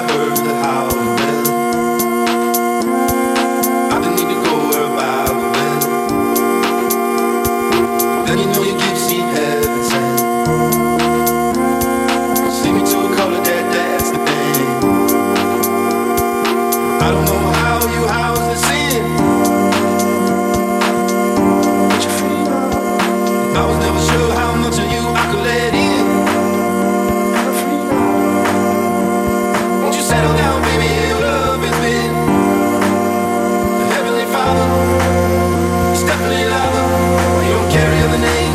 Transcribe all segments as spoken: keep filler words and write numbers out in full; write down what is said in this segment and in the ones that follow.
heard the how and when, I didn't need to go where about when. Then you know you keep seeing heaven sent. See me to a color that that's the thing. I don't know how you house the sin, but you're free. I was never sure how much of you I could let in. Settle down, baby, your love has been the Heavenly Father. It's definitely lava. You don't carry other names.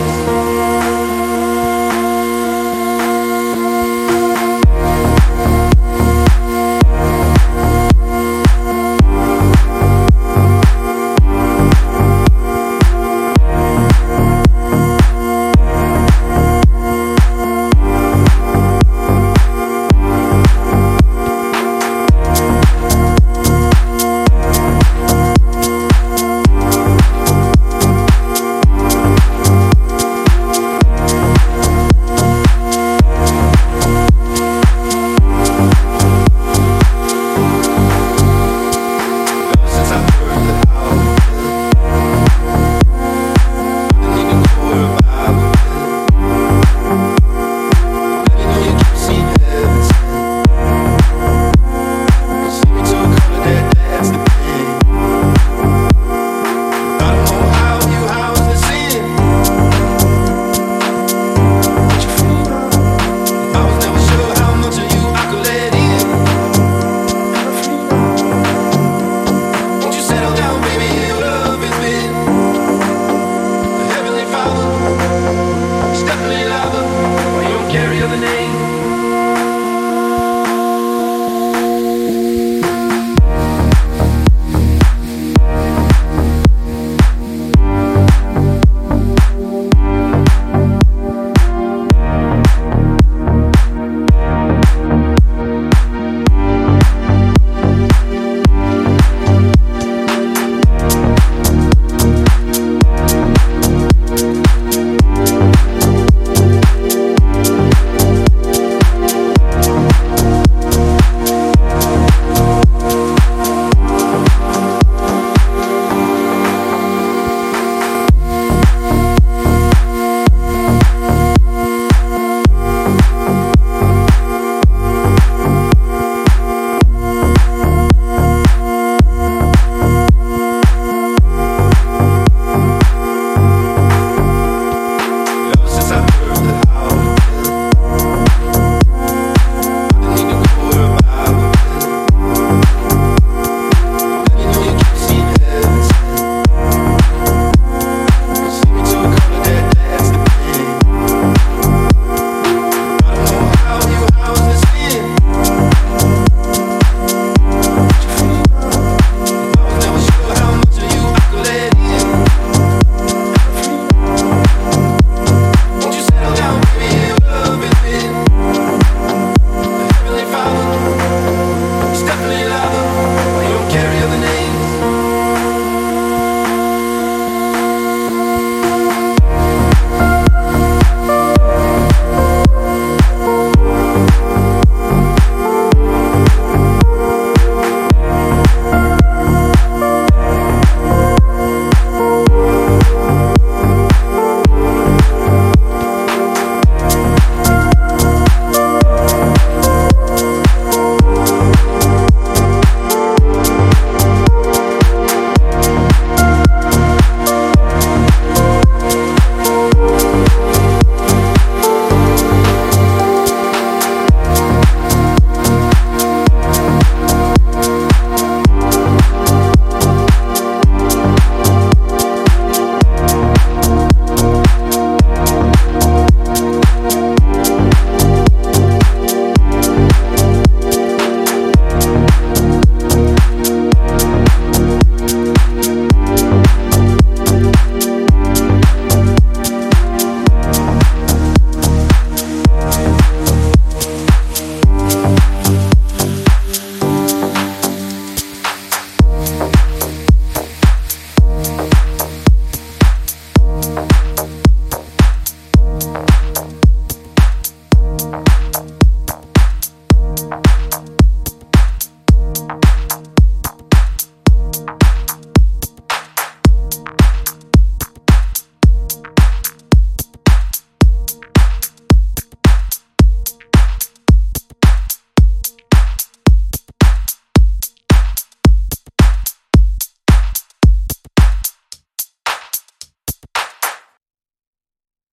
Carry other names.